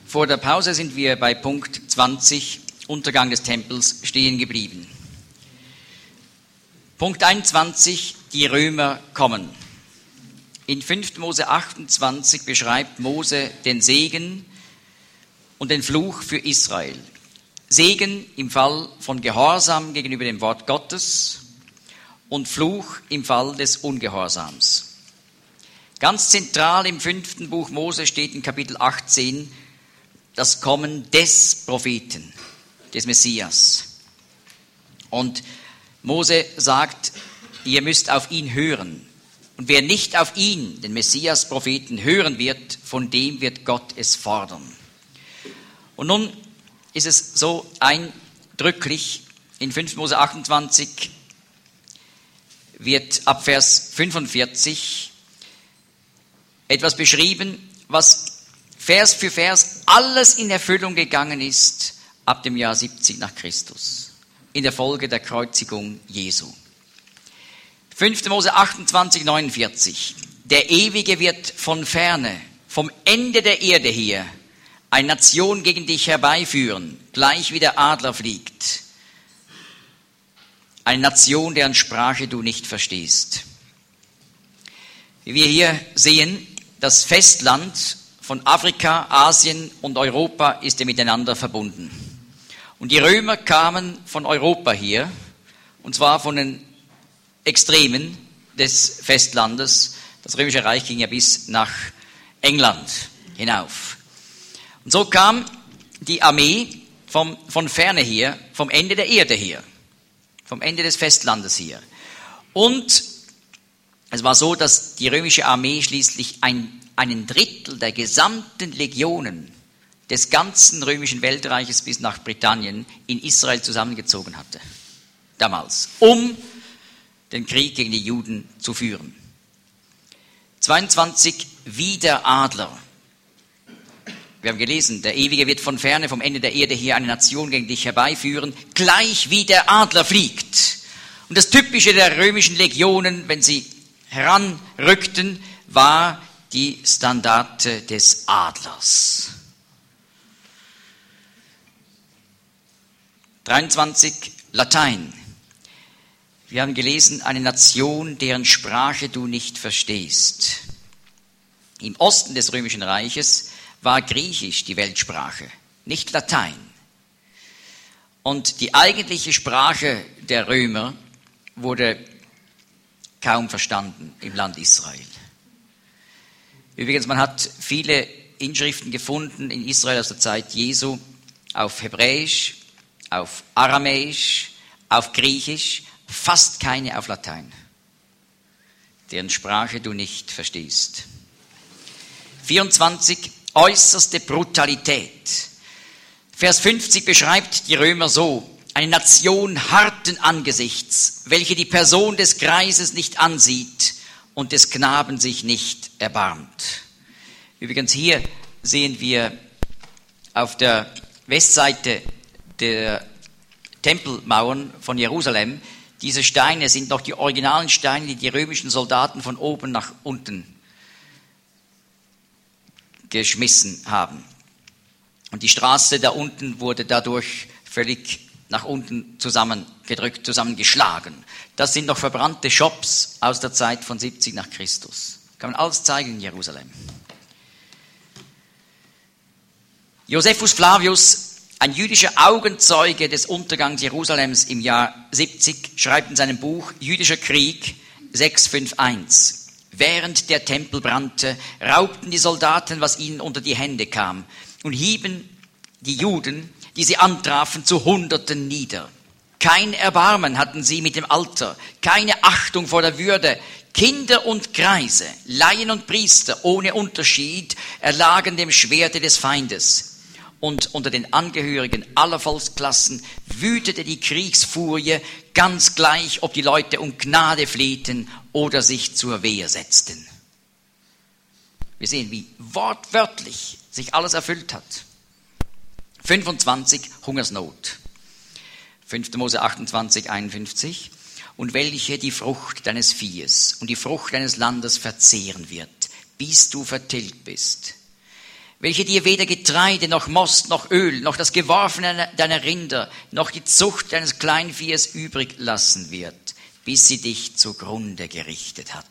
Vor der Pause sind wir bei Punkt 20, Untergang des Tempels, stehen geblieben. Punkt 21, die Römer kommen. In 5. Mose 28 beschreibt Mose den Segen und den Fluch für Israel. Segen im Fall von Gehorsam gegenüber dem Wort Gottes und Fluch im Fall des Ungehorsams. Ganz zentral im 5. Buch Mose steht in Kapitel 18 das Kommen des Propheten, des Messias. Und Mose sagt, ihr müsst auf ihn hören. Und wer nicht auf ihn, den Messias-Propheten, hören wird, von dem wird Gott es fordern. Und nun ist es so eindrücklich, in 5. Mose 28 wird ab Vers 45 etwas beschrieben, was Vers für Vers alles in Erfüllung gegangen ist ab dem Jahr 70 nach Christus, in der Folge der Kreuzigung Jesu. 5. Mose 28, 49. Der Ewige wird von ferne, vom Ende der Erde her, eine Nation gegen dich herbeiführen, gleich wie der Adler fliegt. Eine Nation, deren Sprache du nicht verstehst. Wie wir hier sehen, das Festland von Afrika, Asien und Europa ist ja miteinander verbunden. Und die Römer kamen von Europa hier, und zwar von den Extremen des Festlandes. Das Römische Reich ging ja bis nach England hinauf. Und so kam die Armee von ferne her, vom Ende der Erde her, vom Ende des Festlandes hier. Und es war so, dass die römische Armee schließlich einen Drittel der gesamten Legionen des ganzen römischen Weltreiches bis nach Britannien in Israel zusammengezogen hatte. Damals. Um den Krieg gegen die Juden zu führen. 22, wie der Adler. Wir haben gelesen, der Ewige wird von ferne, vom Ende der Erde her eine Nation gegen dich herbeiführen, gleich wie der Adler fliegt. Und das Typische der römischen Legionen, wenn sie heranrückten, war die Standarte des Adlers. 23, Latein. Wir haben gelesen, eine Nation, deren Sprache du nicht verstehst. Im Osten des Römischen Reiches war Griechisch die Weltsprache, nicht Latein. Und die eigentliche Sprache der Römer wurde kaum verstanden im Land Israel. Übrigens, man hat viele Inschriften gefunden in Israel aus der Zeit Jesu auf Hebräisch, auf Aramäisch, auf Griechisch, fast keine auf Latein, deren Sprache du nicht verstehst. 24, äußerste Brutalität. Vers 50 beschreibt die Römer so: eine Nation harten Angesichts, welche die Person des Greises nicht ansieht und des Knaben sich nicht erbarmt. Übrigens, hier sehen wir auf der Westseite der Tempelmauern von Jerusalem, diese Steine sind noch die originalen Steine, die die römischen Soldaten von oben nach unten geschmissen haben. Und die Straße da unten wurde dadurch völlig nach unten zusammengedrückt, zusammengeschlagen. Das sind noch verbrannte Shops aus der Zeit von 70 nach Christus. Kann man alles zeigen in Jerusalem. Josephus Flavius, ein jüdischer Augenzeuge des Untergangs Jerusalems im Jahr 70, schreibt in seinem Buch Jüdischer Krieg 651. Während der Tempel brannte, raubten die Soldaten, was ihnen unter die Hände kam, und hieben die Juden, die sie antrafen, zu Hunderten nieder. Kein Erbarmen hatten sie mit dem Alter, keine Achtung vor der Würde. Kinder und Greise, Laien und Priester, ohne Unterschied, erlagen dem Schwerte des Feindes. Und unter den Angehörigen aller Volksklassen wütete die Kriegsfurie, ganz gleich, ob die Leute um Gnade flehten oder sich zur Wehr setzten. Wir sehen, wie wortwörtlich sich alles erfüllt hat. 25, Hungersnot. 5. Mose 28, 51. Und welche die Frucht deines Viehes und die Frucht deines Landes verzehren wird, bis du vertilgt bist. welche dir weder Getreide, noch Most, noch Öl, noch das Geworfene deiner Rinder, noch die Zucht deines Kleinviehes übrig lassen wird, bis sie dich zugrunde gerichtet hat.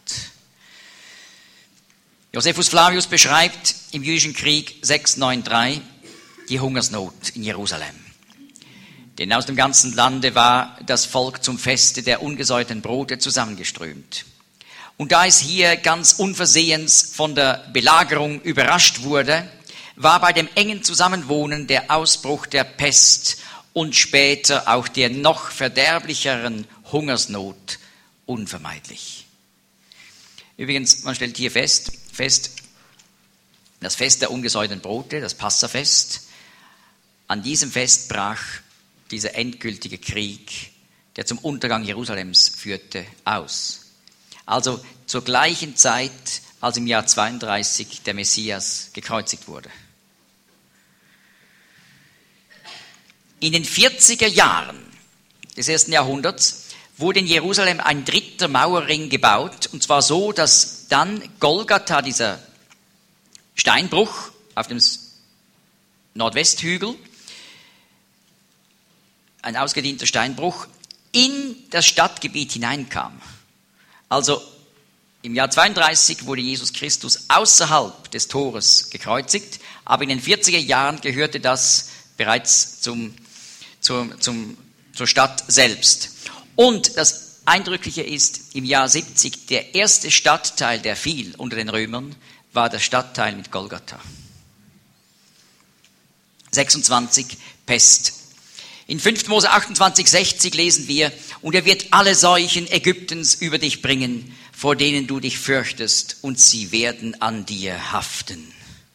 Josephus Flavius beschreibt im jüdischen Krieg 693 die Hungersnot in Jerusalem. Denn aus dem ganzen Lande war das Volk zum Feste der ungesäuerten Brote zusammengeströmt. Und da es hier ganz unversehens von der Belagerung überrascht wurde, war bei dem engen Zusammenwohnen der Ausbruch der Pest und später auch der noch verderblicheren Hungersnot unvermeidlich. Übrigens, man stellt hier fest, das Fest der ungesäuerten Brote, das Passafest, an diesem Fest brach dieser endgültige Krieg, der zum Untergang Jerusalems führte, aus. Also zur gleichen Zeit, als im Jahr 32 der Messias gekreuzigt wurde. In den 40er Jahren des 1. Jahrhunderts wurde in Jerusalem ein dritter Mauerring gebaut, und zwar so, dass dann Golgatha, dieser Steinbruch auf dem Nordwesthügel, ein ausgedehnter Steinbruch, in das Stadtgebiet hineinkam. Also im Jahr 32 wurde Jesus Christus außerhalb des Tores gekreuzigt, aber in den 40er Jahren gehörte das bereits zur Stadt selbst. Und das Eindrückliche ist, im Jahr 70, der erste Stadtteil, der fiel unter den Römern, war der Stadtteil mit Golgatha. 26, Pest. In 5. Mose 28, 60 lesen wir, und er wird alle Seuchen Ägyptens über dich bringen, vor denen du dich fürchtest, und sie werden an dir haften.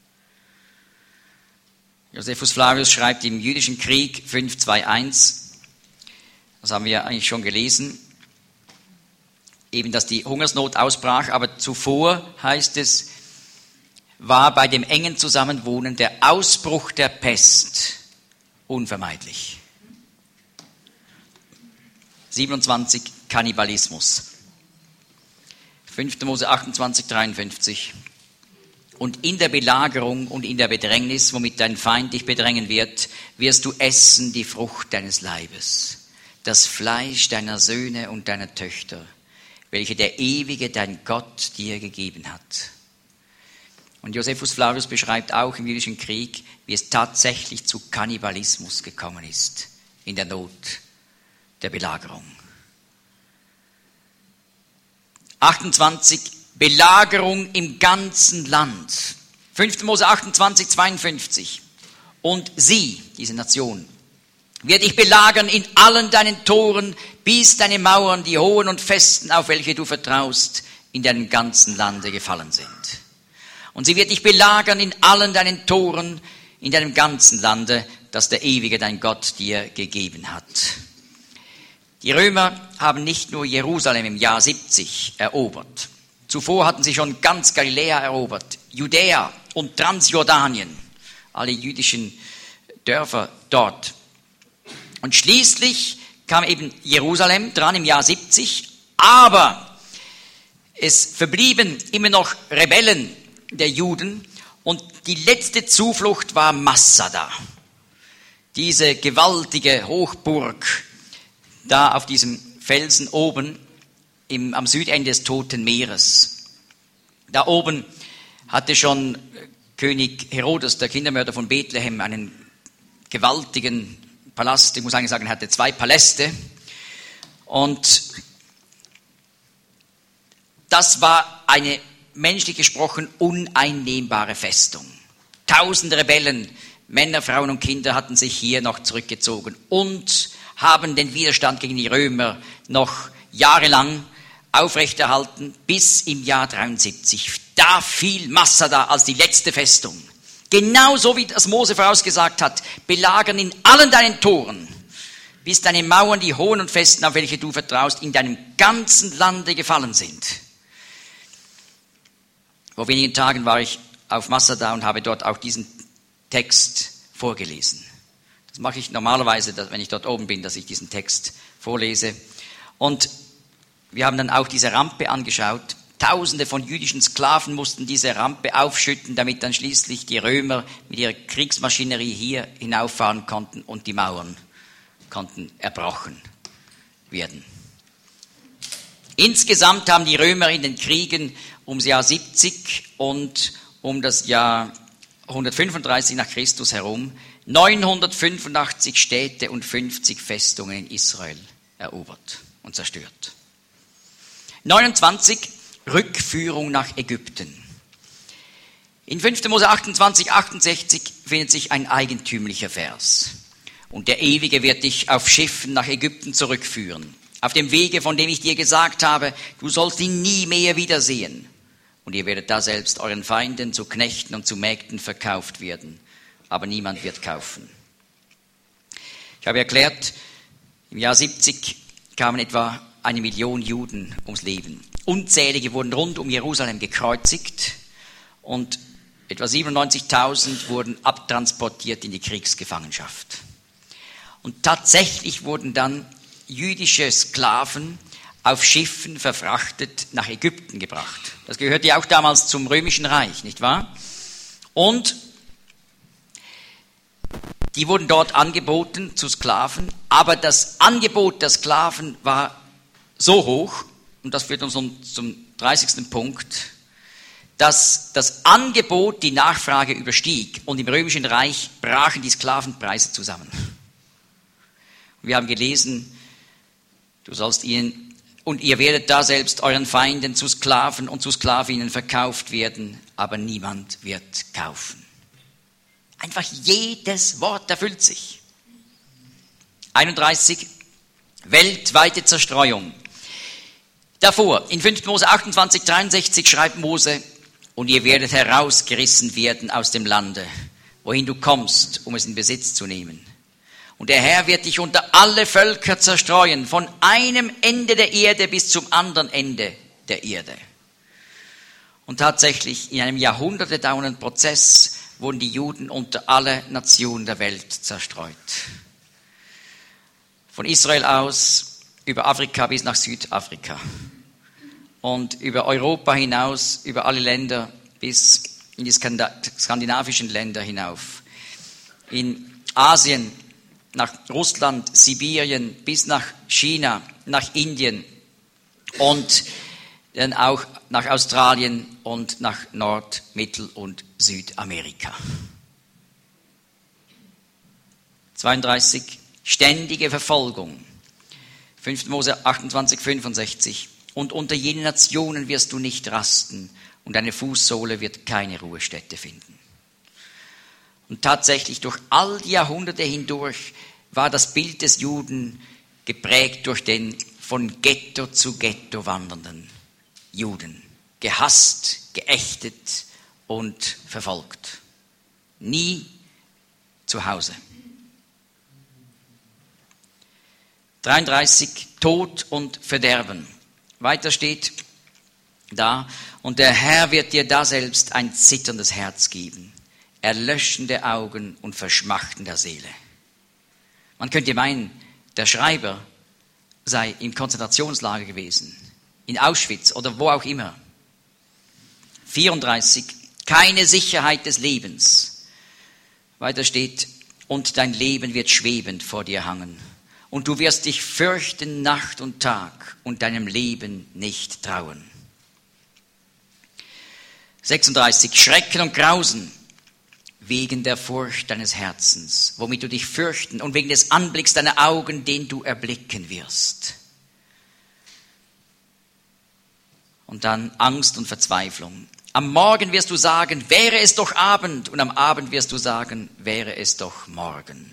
Josephus Flavius schreibt im jüdischen Krieg 5,2,1, das haben wir eigentlich schon gelesen, eben, dass die Hungersnot ausbrach, aber zuvor heißt es, war bei dem engen Zusammenwohnen der Ausbruch der Pest unvermeidlich. 27, Kannibalismus. 5. Mose 28, 53. Und in der Belagerung und in der Bedrängnis, womit dein Feind dich bedrängen wird, wirst du essen die Frucht deines Leibes, das Fleisch deiner Söhne und deiner Töchter, welche der Ewige, dein Gott, dir gegeben hat. Und Josephus Flavius beschreibt auch im jüdischen Krieg, wie es tatsächlich zu Kannibalismus gekommen ist, in der Not der Belagerung. 28, Belagerung im ganzen Land. 5. Mose 28, 52. Und sie, diese Nation, wird dich belagern in allen deinen Toren, bis deine Mauern, die hohen und festen, auf welche du vertraust, in deinem ganzen Lande gefallen sind. Und sie wird dich belagern in allen deinen Toren, in deinem ganzen Lande, das der Ewige, dein Gott, dir gegeben hat. Die Römer haben nicht nur Jerusalem im Jahr 70 erobert. Zuvor hatten sie schon ganz Galiläa erobert, Judäa und Transjordanien, alle jüdischen Dörfer dort. Und schließlich kam eben Jerusalem dran im Jahr 70, aber es verblieben immer noch Rebellen der Juden und die letzte Zuflucht war Massada, diese gewaltige Hochburg da auf diesem Felsen oben am Südende des Toten Meeres. Da oben hatte schon König Herodes, der Kindermörder von Bethlehem, einen gewaltigen Palast. Ich muss eigentlich sagen, er hatte 2 Paläste. Und das war eine, menschlich gesprochen, uneinnehmbare Festung. 1000 Rebellen, Männer, Frauen und Kinder hatten sich hier noch zurückgezogen und haben den Widerstand gegen die Römer noch jahrelang aufrechterhalten, bis im Jahr 73. Da fiel Massada als die letzte Festung. Genauso wie das Mose vorausgesagt hat, belagern in allen deinen Toren, bis deine Mauern, die hohen und festen, auf welche du vertraust, in deinem ganzen Lande gefallen sind. Vor wenigen Tagen war ich auf Massada und habe dort auch diesen Text vorgelesen. Das mache ich normalerweise, wenn ich dort oben bin, dass ich diesen Text vorlese. Und wir haben dann auch diese Rampe angeschaut Tausende von jüdischen Sklaven mussten diese Rampe aufschütten, damit dann schließlich die Römer mit ihrer Kriegsmaschinerie hier hinauffahren konnten und die Mauern konnten erbrochen werden. Insgesamt haben die Römer in den Kriegen ums Jahr 70 und um das Jahr 135 nach Christus herum 985 Städte und 50 Festungen in Israel erobert und zerstört. 29. Rückführung nach Ägypten. In 5. Mose 28, 68 findet sich ein eigentümlicher Vers. Und der Ewige wird dich auf Schiffen nach Ägypten zurückführen, auf dem Wege, von dem ich dir gesagt habe, du sollst ihn nie mehr wiedersehen. Und ihr werdet da selbst euren Feinden zu Knechten und zu Mägden verkauft werden. Aber niemand wird kaufen. Ich habe erklärt, im Jahr 70 kamen etwa 1 Million Juden ums Leben. Unzählige wurden rund um Jerusalem gekreuzigt und etwa 97.000 wurden abtransportiert in die Kriegsgefangenschaft. Und tatsächlich wurden dann jüdische Sklaven auf Schiffen verfrachtet nach Ägypten gebracht. Das gehörte ja auch damals zum Römischen Reich, nicht wahr? Und die wurden dort angeboten zu Sklaven, aber das Angebot der Sklaven war so hoch, und das führt uns zum 30. Punkt, dass das Angebot die Nachfrage überstieg und im Römischen Reich brachen die Sklavenpreise zusammen. Wir haben gelesen, du sollst ihnen, und ihr werdet da selbst euren Feinden zu Sklaven und zu Sklavinnen verkauft werden, aber niemand wird kaufen. Einfach jedes Wort erfüllt sich. 31. Weltweite Zerstreuung. Davor, in 5. Mose 28, 63 schreibt Mose, und ihr werdet herausgerissen werden aus dem Lande, wohin du kommst, um es in Besitz zu nehmen. Und der Herr wird dich unter alle Völker zerstreuen, von einem Ende der Erde bis zum anderen Ende der Erde. Und tatsächlich, in einem Jahrhunderte dauernden Prozess wurden die Juden unter alle Nationen der Welt zerstreut. Von Israel aus über Afrika bis nach Südafrika und über Europa hinaus, über alle Länder bis in die skandinavischen Länder hinauf. In Asien, nach Russland, Sibirien, bis nach China, nach Indien und dann auch nach Australien und nach Nord-, Mittel- und Südamerika. 32. Ständige Verfolgung. 5. Mose 28, 65. Und unter jenen Nationen wirst du nicht rasten und deine Fußsohle wird keine Ruhestätte finden. Und tatsächlich durch all die Jahrhunderte hindurch war das Bild des Juden geprägt durch den von Ghetto zu Ghetto wandernden Juden. Gehasst, geächtet und verfolgt. Nie zu Hause. 33. Tod und Verderben. Weiter steht da, und der Herr wird dir da selbst ein zitterndes Herz geben, erlöschende Augen und Verschmachten der Seele. Man könnte meinen, der Schreiber sei im Konzentrationslager gewesen, in Auschwitz oder wo auch immer. 34. Keine Sicherheit des Lebens. Weiter steht, und dein Leben wird schwebend vor dir hangen. Und du wirst dich fürchten Nacht und Tag und deinem Leben nicht trauen. 36. Schrecken und Grausen wegen der Furcht deines Herzens, womit du dich fürchten und wegen des Anblicks deiner Augen, den du erblicken wirst. Und dann Angst und Verzweiflung. Am Morgen wirst du sagen, wäre es doch Abend, und am Abend wirst du sagen, wäre es doch morgen.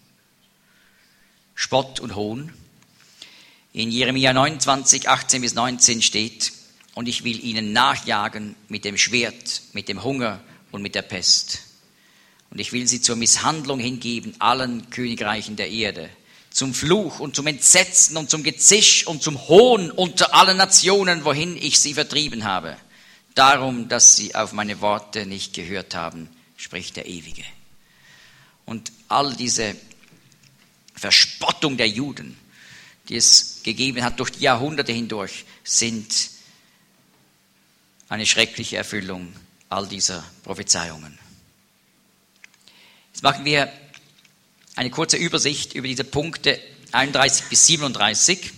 Spott und Hohn. In Jeremia 29, 18 bis 19 steht, und ich will ihnen nachjagen mit dem Schwert, mit dem Hunger und mit der Pest. Und ich will sie zur Misshandlung hingeben, allen Königreichen der Erde, zum Fluch und zum Entsetzen und zum Gezisch und zum Hohn unter allen Nationen, wohin ich sie vertrieben habe. Darum, dass sie auf meine Worte nicht gehört haben, spricht der Ewige. Und all diese Verspottung der Juden, die es gegeben hat durch die Jahrhunderte hindurch, sind eine schreckliche Erfüllung all dieser Prophezeiungen. Jetzt machen wir eine kurze Übersicht über diese Punkte 31 bis 37,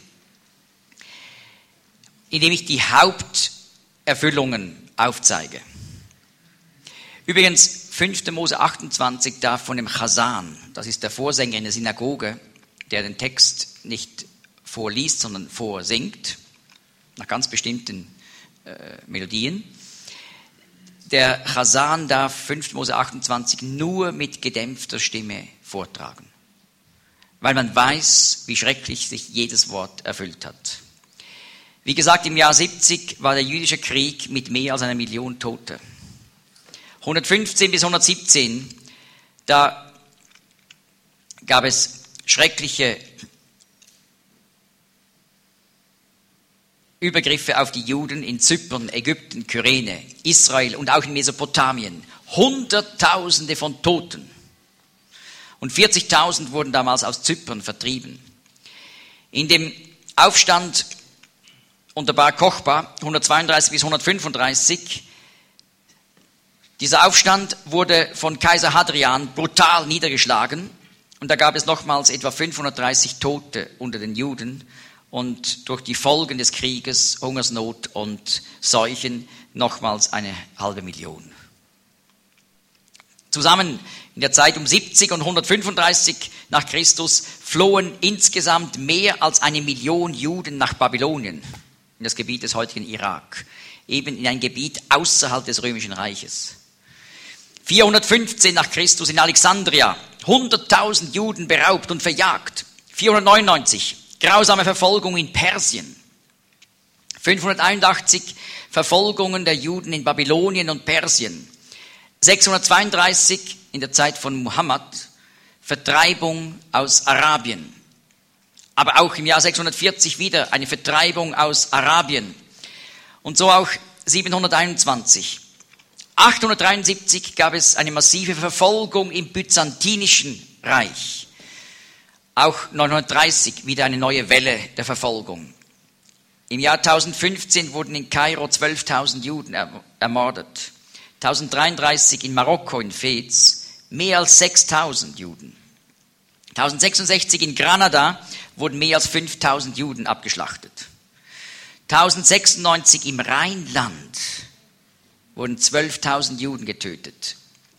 indem ich die Haupterfüllungen aufzeige. Übrigens, 5. Mose 28 da von dem Chasan, das ist der Vorsänger in der Synagoge, der den Text nicht vorliest, sondern vorsingt, nach ganz bestimmten Melodien. Der Chasan darf 5. Mose 28 nur mit gedämpfter Stimme vortragen, weil man weiß, wie schrecklich sich jedes Wort erfüllt hat. Wie gesagt, im Jahr 70 war der jüdische Krieg mit mehr als 1 Million Tote. 115 bis 117, da gab es schreckliche Übergriffe auf die Juden in Zypern, Ägypten, Kyrene, Israel und auch in Mesopotamien. Hunderttausende von Toten. Und 40.000 wurden damals aus Zypern vertrieben. In dem Aufstand unter Bar Kochba, 132 bis 135, dieser Aufstand wurde von Kaiser Hadrian brutal niedergeschlagen. Und da gab es nochmals etwa 530 Tote unter den Juden. Und durch die Folgen des Krieges, Hungersnot und Seuchen, nochmals 500.000. Zusammen in der Zeit um 70 und 135 nach Christus flohen insgesamt mehr als 1 Million Juden nach Babylonien, in das Gebiet des heutigen Irak, eben in ein Gebiet außerhalb des Römischen Reiches. 415 nach Christus in Alexandria, 100.000 Juden beraubt und verjagt. 499 grausame Verfolgung in Persien. 581 Verfolgungen der Juden in Babylonien und Persien. 632 in der Zeit von Muhammad Vertreibung aus Arabien. Aber auch im Jahr 640 wieder eine Vertreibung aus Arabien. Und so auch 721. 873 gab es eine massive Verfolgung im Byzantinischen Reich. Auch 930 wieder eine neue Welle der Verfolgung. Im Jahr 1015 wurden in Kairo 12.000 Juden ermordet. 1033 in Marokko, in Fez, mehr als 6.000 Juden. 1066 in Granada wurden mehr als 5.000 Juden abgeschlachtet. 1096 im Rheinland wurden 12.000 Juden getötet.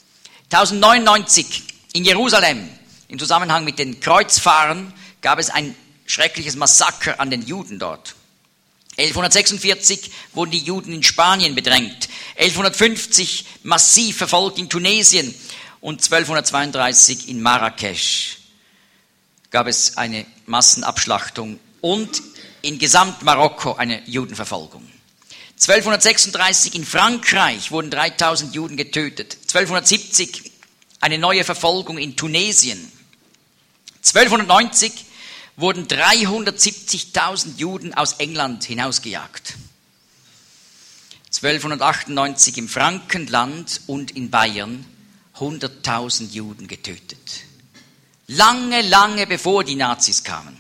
1099 in Jerusalem, im Zusammenhang mit den Kreuzfahren, gab es ein schreckliches Massaker an den Juden dort. 1146 wurden die Juden in Spanien bedrängt. 1150 massiv verfolgt in Tunesien. Und 1232 in Marrakesch gab es eine Massenabschlachtung und in Gesamtmarokko eine Judenverfolgung. 1236 in Frankreich wurden 3.000 Juden getötet. 1270 eine neue Verfolgung in Tunesien. 1290 wurden 370.000 Juden aus England hinausgejagt. 1298 im Frankenland und in Bayern 100.000 Juden getötet. Lange, lange bevor die Nazis kamen.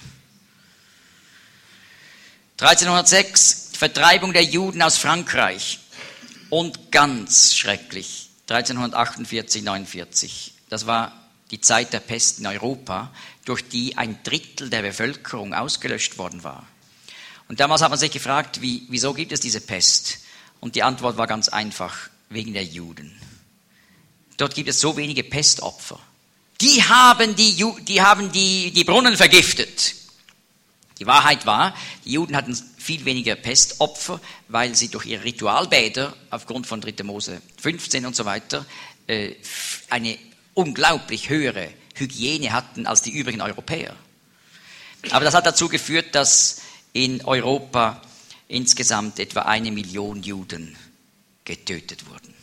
1306 Vertreibung der Juden aus Frankreich. Und ganz schrecklich 1348, 49. Das war die Zeit der Pest in Europa, durch die 1/3 der Bevölkerung ausgelöscht worden war. Und damals hat man sich gefragt, wieso gibt es diese Pest? Und die Antwort war ganz einfach, wegen der Juden. Dort gibt es so wenige Pestopfer. Die haben die Brunnen vergiftet. Die Wahrheit war, die Juden hatten viel weniger Pestopfer, weil sie durch ihre Ritualbäder, aufgrund von 3. Mose 15 und so weiter, eine unglaublich höhere Hygiene hatten als die übrigen Europäer. Aber das hat dazu geführt, dass in Europa insgesamt etwa 1 Million Juden getötet wurden.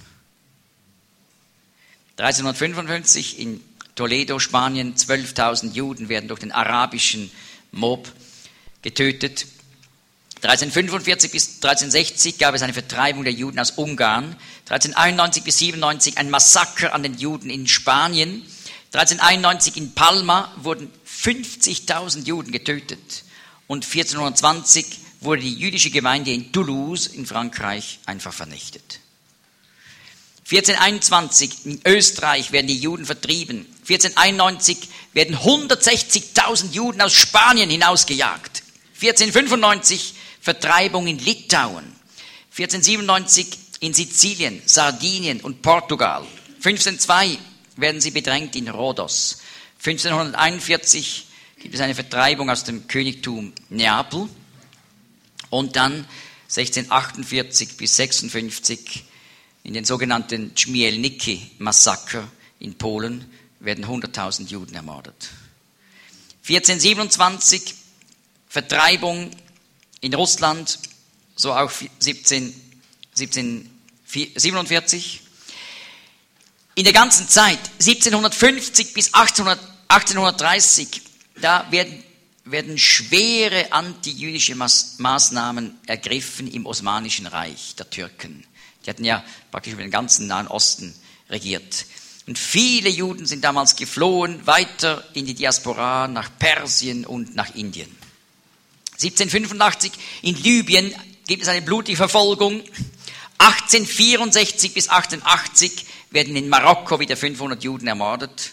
1355 in Toledo, Spanien, 12.000 Juden werden durch den arabischen Mob getötet. 1345 bis 1360 gab es eine Vertreibung der Juden aus Ungarn. 1391 bis 97 ein Massaker an den Juden in Spanien. 1391 in Palma wurden 50.000 Juden getötet. Und 1420 wurde die jüdische Gemeinde in Toulouse in Frankreich einfach vernichtet. 1421 in Österreich werden die Juden vertrieben. 1491 werden 160.000 Juden aus Spanien hinausgejagt. 1495 Vertreibung in Litauen. 1497 in Sizilien, Sardinien und Portugal. 1502 werden sie bedrängt in Rhodos. 1541 gibt es eine Vertreibung aus dem Königtum Neapel. Und dann 1648 bis 56 in den sogenannten Chmielnicki-Massaker in Polen werden 100.000 Juden ermordet. 1427 Vertreibung in Russland, so auch 1747. In der ganzen Zeit, 1750 bis 1830, da werden schwere antijüdische Maßnahmen ergriffen im Osmanischen Reich der Türken. Die hatten ja praktisch über den ganzen Nahen Osten regiert. Und viele Juden sind damals geflohen, weiter in die Diaspora, nach Persien und nach Indien. 1785 in Libyen gibt es eine blutige Verfolgung. 1864 bis 1880 werden in Marokko wieder 500 Juden ermordet.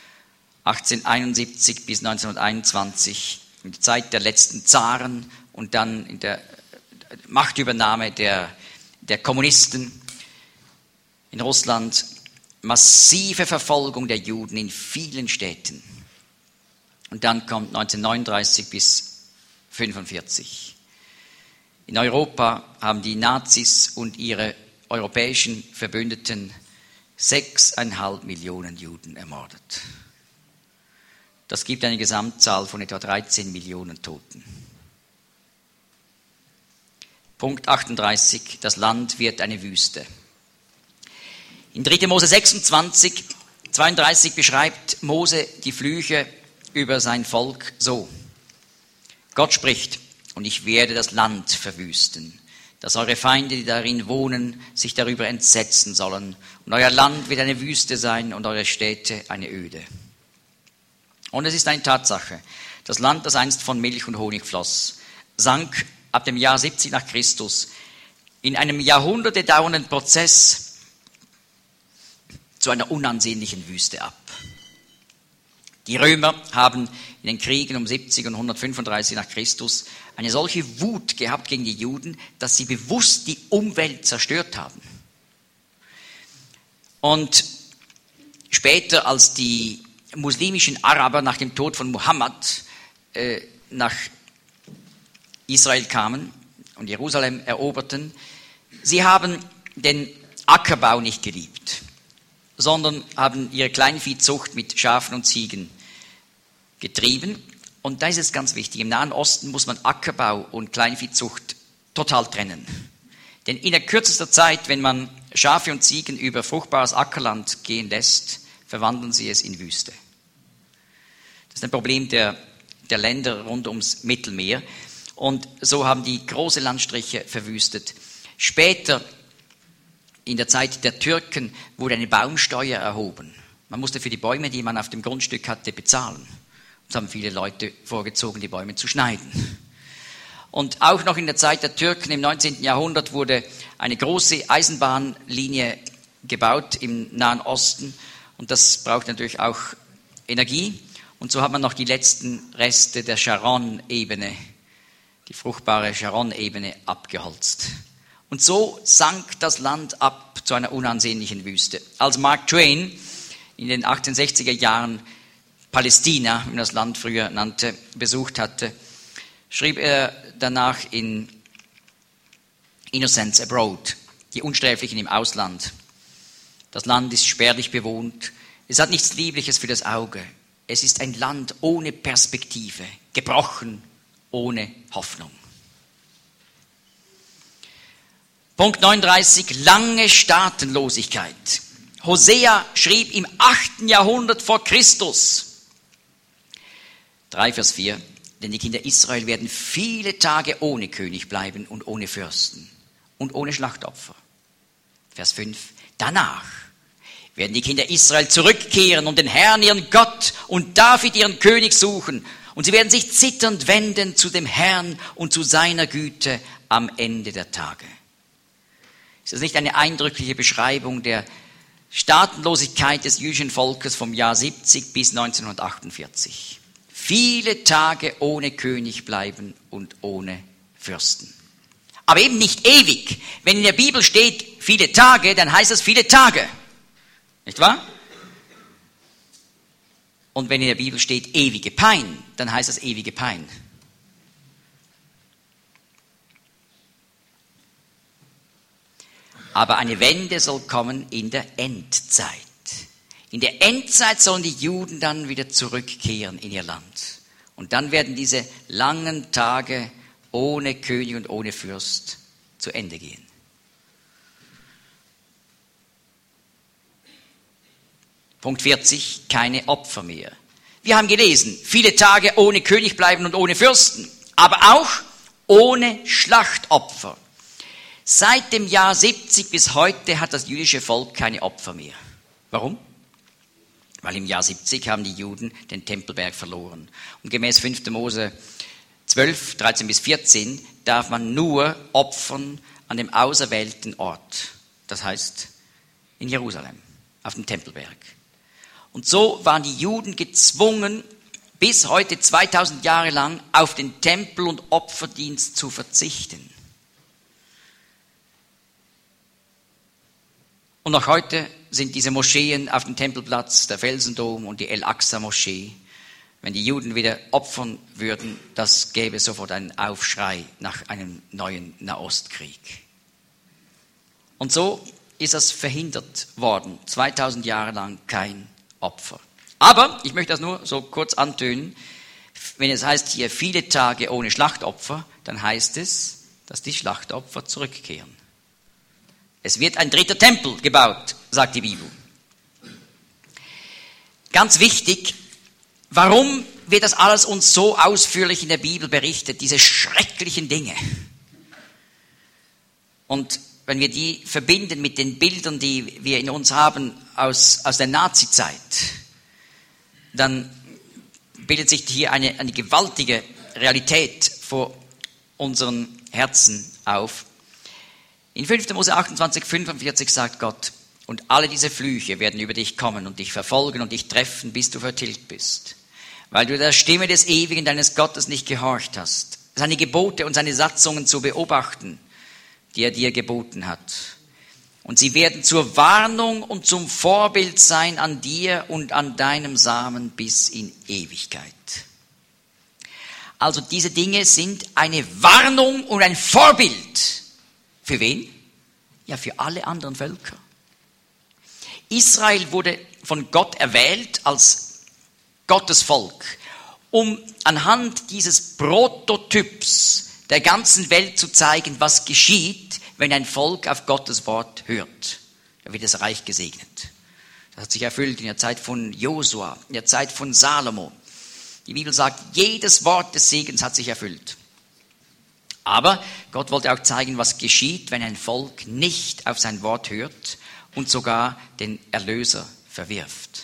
1871 bis 1921 in der Zeit der letzten Zaren und dann in der Machtübernahme der Kommunisten in Russland, massive Verfolgung der Juden in vielen Städten. Und dann kommt 1939 bis 1945. In Europa haben die Nazis und ihre europäischen Verbündeten 6,5 Millionen Juden ermordet. Das gibt eine Gesamtzahl von etwa 13 Millionen Toten. Punkt 38, das Land wird eine Wüste. In 3. Mose 26, 32 beschreibt Mose die Flüche über sein Volk so. Gott spricht, und ich werde das Land verwüsten, dass eure Feinde, die darin wohnen, sich darüber entsetzen sollen. Und euer Land wird eine Wüste sein und eure Städte eine Öde. Und es ist eine Tatsache, das Land, das einst von Milch und Honig floss, sank ab dem Jahr 70 nach Christus in einem Jahrhunderte dauernden Prozess zu einer unansehnlichen Wüste ab. Die Römer haben in den Kriegen um 70 und 135 nach Christus eine solche Wut gehabt gegen die Juden, dass sie bewusst die Umwelt zerstört haben. Und später, als die muslimischen Araber nach dem Tod von Mohammed nach Israel kamen und Jerusalem eroberten, sie haben den Ackerbau nicht geliebt, sondern haben ihre Kleinviehzucht mit Schafen und Ziegen getrieben. Und da ist es ganz wichtig, im Nahen Osten muss man Ackerbau und Kleinviehzucht total trennen. Denn in der kürzester Zeit, wenn man Schafe und Ziegen über fruchtbares Ackerland gehen lässt, verwandeln sie es in Wüste. Das ist ein Problem der Länder rund ums Mittelmeer. Und so haben die große Landstriche verwüstet. Später, in der Zeit der Türken, wurde eine Baumsteuer erhoben. Man musste für die Bäume, die man auf dem Grundstück hatte, bezahlen. Es haben viele Leute vorgezogen, die Bäume zu schneiden. Und auch noch in der Zeit der Türken im 19. Jahrhundert wurde eine große Eisenbahnlinie gebaut im Nahen Osten. Und das braucht natürlich auch Energie. Und so hat man noch die letzten Reste der Sharon-Ebene, die fruchtbare Sharon-Ebene, abgeholzt. Und so sank das Land ab zu einer unansehnlichen Wüste. Als Mark Twain in den 1860er Jahren Palästina, wie man das Land früher nannte, besucht hatte, schrieb er danach in Innocents Abroad, die Unsträflichen im Ausland. Das Land ist spärlich bewohnt, es hat nichts Liebliches für das Auge. Es ist ein Land ohne Perspektive, gebrochen, ohne Hoffnung. Punkt 39, lange Staatenlosigkeit. Hosea schrieb im 8. Jahrhundert vor Christus, 3 Vers 4, denn die Kinder Israel werden viele Tage ohne König bleiben und ohne Fürsten und ohne Schlachtopfer. Vers 5, danach werden die Kinder Israel zurückkehren und den Herrn, ihren Gott, und David, ihren König suchen. Und sie werden sich zitternd wenden zu dem Herrn und zu seiner Güte am Ende der Tage. Ist das nicht eine eindrückliche Beschreibung der Staatenlosigkeit des jüdischen Volkes vom Jahr 70 bis 1948? Viele Tage ohne König bleiben und ohne Fürsten. Aber eben nicht ewig. Wenn in der Bibel steht viele Tage, dann heißt das viele Tage. Nicht wahr? Und wenn in der Bibel steht ewige Pein, dann heißt das ewige Pein. Aber eine Wende soll kommen in der Endzeit. In der Endzeit sollen die Juden dann wieder zurückkehren in ihr Land. Und dann werden diese langen Tage ohne König und ohne Fürst zu Ende gehen. Punkt 40, keine Opfer mehr. Wir haben gelesen, viele Tage ohne König bleiben und ohne Fürsten, aber auch ohne Schlachtopfer. Seit dem Jahr 70 bis heute hat das jüdische Volk keine Opfer mehr. Warum? Weil im Jahr 70 haben die Juden den Tempelberg verloren. Und gemäß 5. Mose 12, 13 bis 14 darf man nur opfern an dem auserwählten Ort. Das heißt in Jerusalem, auf dem Tempelberg. Und so waren die Juden gezwungen, bis heute 2000 Jahre lang auf den Tempel- und Opferdienst zu verzichten. Und noch heute sind diese Moscheen auf dem Tempelplatz, der Felsendom und die El-Aqsa-Moschee. Wenn die Juden wieder opfern würden, das gäbe sofort einen Aufschrei nach einem neuen Nahostkrieg. Und so ist das verhindert worden, 2000 Jahre lang kein Opfer. Aber, ich möchte das nur so kurz antönen, wenn es heißt hier viele Tage ohne Schlachtopfer, dann heißt es, dass die Schlachtopfer zurückkehren. Es wird ein dritter Tempel gebaut, sagt die Bibel. Ganz wichtig, warum wird das alles uns so ausführlich in der Bibel berichtet, diese schrecklichen Dinge? Und wenn wir die verbinden mit den Bildern, die wir in uns haben aus der Nazizeit, dann bildet sich hier eine gewaltige Realität vor unseren Herzen auf. In 5. Mose 28, 45 sagt Gott, und alle diese Flüche werden über dich kommen und dich verfolgen und dich treffen, bis du vertilgt bist, weil du der Stimme des Ewigen deines Gottes nicht gehorcht hast, seine Gebote und seine Satzungen zu beobachten, die er dir geboten hat. Und sie werden zur Warnung und zum Vorbild sein an dir und an deinem Samen bis in Ewigkeit. Also diese Dinge sind eine Warnung und ein Vorbild. Für wen? Ja, für alle anderen Völker. Israel wurde von Gott erwählt als Gottes Volk, um anhand dieses Prototyps der ganzen Welt zu zeigen, was geschieht, wenn ein Volk auf Gottes Wort hört. Da wird das Reich gesegnet. Das hat sich erfüllt in der Zeit von Josua, in der Zeit von Salomo. Die Bibel sagt, jedes Wort des Segens hat sich erfüllt. Aber Gott wollte auch zeigen, was geschieht, wenn ein Volk nicht auf sein Wort hört und sogar den Erlöser verwirft.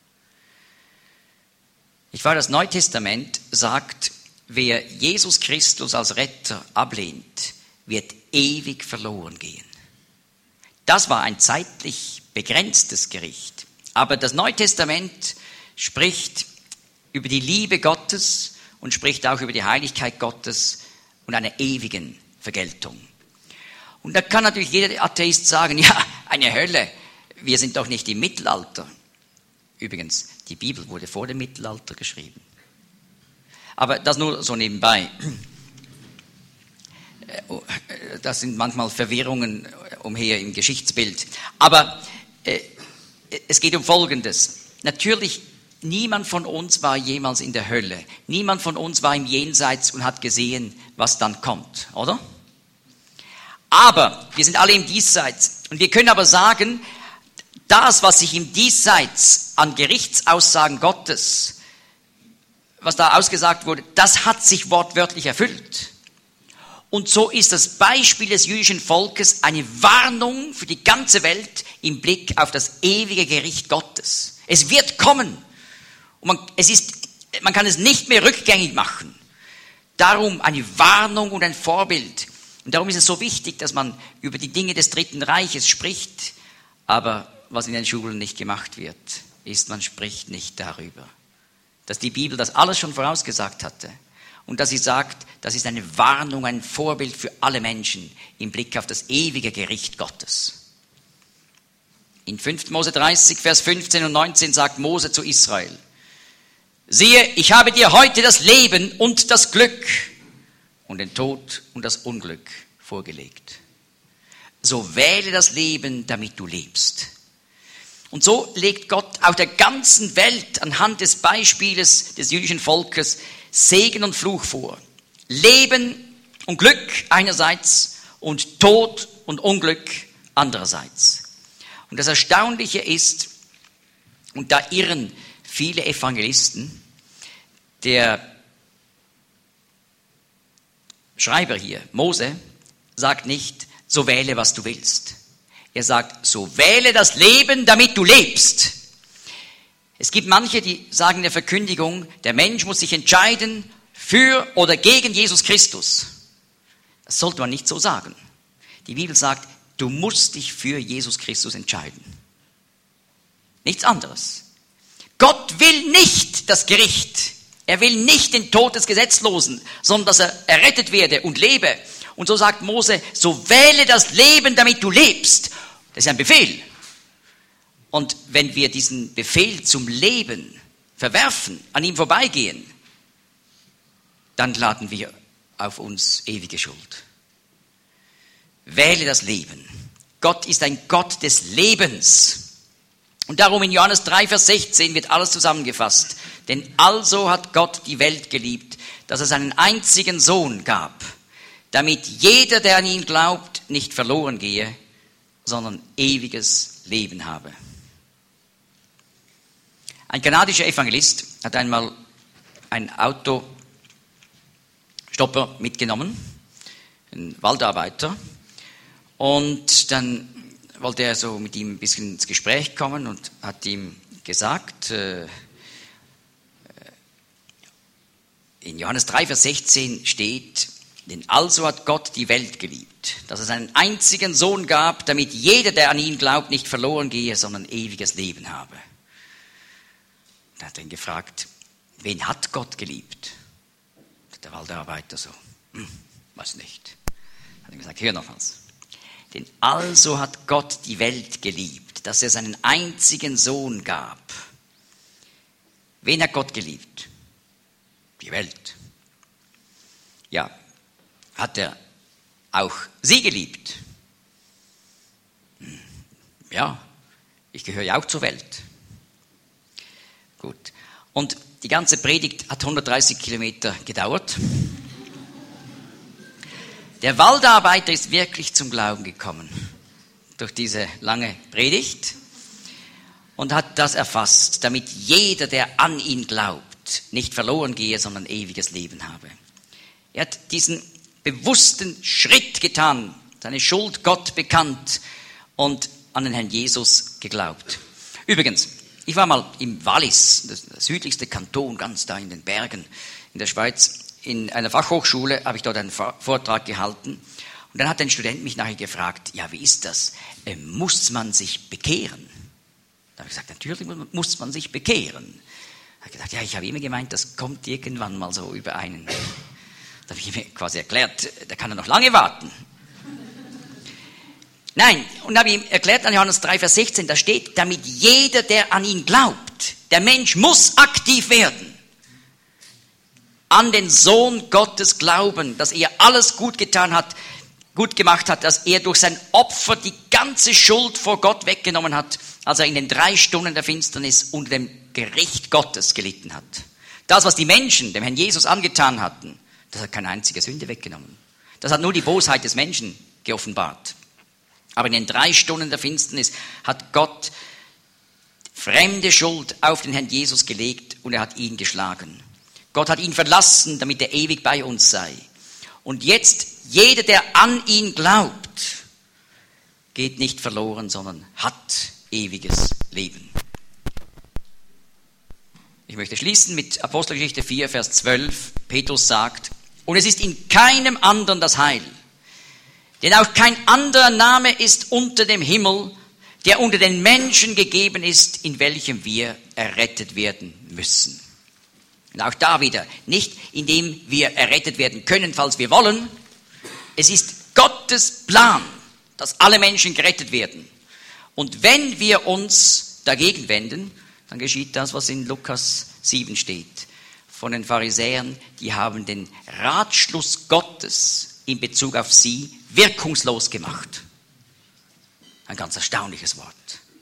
Das Neue Testament sagt, wer Jesus Christus als Retter ablehnt, wird ewig verloren gehen. Das war ein zeitlich begrenztes Gericht. Aber das Neue Testament spricht über die Liebe Gottes und spricht auch über die Heiligkeit Gottes und einer ewigen Vergeltung. Und da kann natürlich jeder Atheist sagen, ja, eine Hölle, wir sind doch nicht im Mittelalter. Übrigens, die Bibel wurde vor dem Mittelalter geschrieben. Aber das nur so nebenbei. Das sind manchmal Verwirrungen umher im Geschichtsbild. Aber es geht um Folgendes. Natürlich, niemand von uns war jemals in der Hölle. Niemand von uns war im Jenseits und hat gesehen, was dann kommt, oder? Aber wir sind alle im Diesseits. Und wir können aber sagen, das, was sich im Diesseits an Gerichtsaussagen Gottes, was da ausgesagt wurde, das hat sich wortwörtlich erfüllt. Und so ist das Beispiel des jüdischen Volkes eine Warnung für die ganze Welt im Blick auf das ewige Gericht Gottes. Es wird kommen. Und es ist Man kann es nicht mehr rückgängig machen. Darum eine Warnung und ein Vorbild. Und darum ist es so wichtig, dass man über die Dinge des Dritten Reiches spricht. Aber was in den Schulen nicht gemacht wird, ist, man spricht nicht darüber. Dass die Bibel das alles schon vorausgesagt hatte. Und dass sie sagt, das ist eine Warnung, ein Vorbild für alle Menschen im Blick auf das ewige Gericht Gottes. In 5. Mose 30, Vers 15 und 19 sagt Mose zu Israel: Siehe, ich habe dir heute das Leben und das Glück und den Tod und das Unglück vorgelegt. So wähle das Leben, damit du lebst. Und so legt Gott auf der ganzen Welt anhand des Beispieles des jüdischen Volkes Segen und Fluch vor. Leben und Glück einerseits und Tod und Unglück andererseits. Und das Erstaunliche ist, und da irren viele Evangelisten, der Schreiber hier, Mose, sagt nicht, so wähle, was du willst. Er sagt, so wähle das Leben, damit du lebst. Es gibt manche, die sagen in der Verkündigung, der Mensch muss sich entscheiden für oder gegen Jesus Christus. Das sollte man nicht so sagen. Die Bibel sagt, du musst dich für Jesus Christus entscheiden. Nichts anderes. Gott will nicht das Gericht. Er will nicht den Tod des Gesetzlosen, sondern dass er errettet werde und lebe. Und so sagt Mose, so wähle das Leben, damit du lebst. Das ist ein Befehl. Und wenn wir diesen Befehl zum Leben verwerfen, an ihm vorbeigehen, dann laden wir auf uns ewige Schuld. Wähle das Leben. Gott ist ein Gott des Lebens. Und darum in Johannes 3, Vers 16 wird alles zusammengefasst. Denn also hat Gott die Welt geliebt, dass es einen einzigen Sohn gab, damit jeder, der an ihn glaubt, nicht verloren gehe, sondern ewiges Leben habe. Ein kanadischer Evangelist hat einmal einen Autostopper mitgenommen, einen Waldarbeiter, und dann wollte er so mit ihm ein bisschen ins Gespräch kommen und hat ihm gesagt, in Johannes 3, Vers 16 steht, denn also hat Gott die Welt geliebt, dass es einen einzigen Sohn gab, damit jeder, der an ihn glaubt, nicht verloren gehe, sondern ewiges Leben habe. Da hat er ihn gefragt, wen hat Gott geliebt? Der Waldarbeiter so, weiß nicht. Hat er gesagt, hör nochmals. Denn also hat Gott die Welt geliebt, dass er seinen einzigen Sohn gab. Wen hat Gott geliebt? Die Welt. Ja, hat er auch sie geliebt? Ja, ich gehöre ja auch zur Welt. Gut. Und die ganze Predigt hat 130 Kilometer gedauert. Der Waldarbeiter ist wirklich zum Glauben gekommen durch diese lange Predigt und hat das erfasst, damit jeder, der an ihn glaubt, nicht verloren gehe, sondern ewiges Leben habe. Er hat diesen bewussten Schritt getan, seine Schuld Gott bekannt und an den Herrn Jesus geglaubt. Übrigens, ich war mal im Wallis, das südlichste Kanton, ganz da in den Bergen in der Schweiz. In einer Fachhochschule habe ich dort einen Vortrag gehalten. Und dann hat ein Student mich nachher gefragt, ja, wie ist das? Muss man sich bekehren? Da habe ich gesagt, natürlich muss man sich bekehren. Er hat gesagt, ja, ich habe immer gemeint, das kommt irgendwann mal so über einen. Da habe ich ihm quasi erklärt, da kann er noch lange warten. Nein, und habe ihm erklärt an Johannes 3, Vers 16, da steht, damit jeder, der an ihn glaubt, der Mensch muss aktiv werden. An den Sohn Gottes glauben, dass er alles gut gemacht hat, dass er durch sein Opfer die ganze Schuld vor Gott weggenommen hat, als er in den 3 Stunden der Finsternis unter dem Gericht Gottes gelitten hat. Das, was die Menschen dem Herrn Jesus angetan hatten, das hat keine einzige Sünde weggenommen. Das hat nur die Bosheit des Menschen geoffenbart. Aber in den 3 Stunden der Finsternis hat Gott fremde Schuld auf den Herrn Jesus gelegt und er hat ihn geschlagen. Gott hat ihn verlassen, damit er ewig bei uns sei. Und jetzt, jeder, der an ihn glaubt, geht nicht verloren, sondern hat ewiges Leben. Ich möchte schließen mit Apostelgeschichte 4, Vers 12. Petrus sagt, und es ist in keinem anderen das Heil, denn auch kein anderer Name ist unter dem Himmel, der unter den Menschen gegeben ist, in welchem wir errettet werden müssen. Und auch da wieder, nicht indem wir errettet werden können, falls wir wollen. Es ist Gottes Plan, dass alle Menschen gerettet werden. Und wenn wir uns dagegen wenden, dann geschieht das, was in Lukas 7 steht. Von den Pharisäern, die haben den Ratschluss Gottes in Bezug auf sie wirkungslos gemacht. Ein ganz erstaunliches Wort.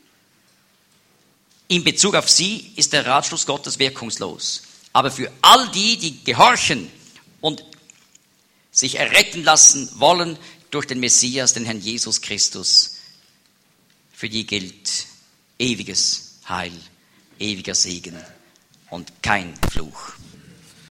In Bezug auf sie ist der Ratschluss Gottes wirkungslos. Aber für all die, die gehorchen und sich erretten lassen wollen durch den Messias, den Herrn Jesus Christus, für die gilt ewiges Heil, ewiger Segen und kein Fluch.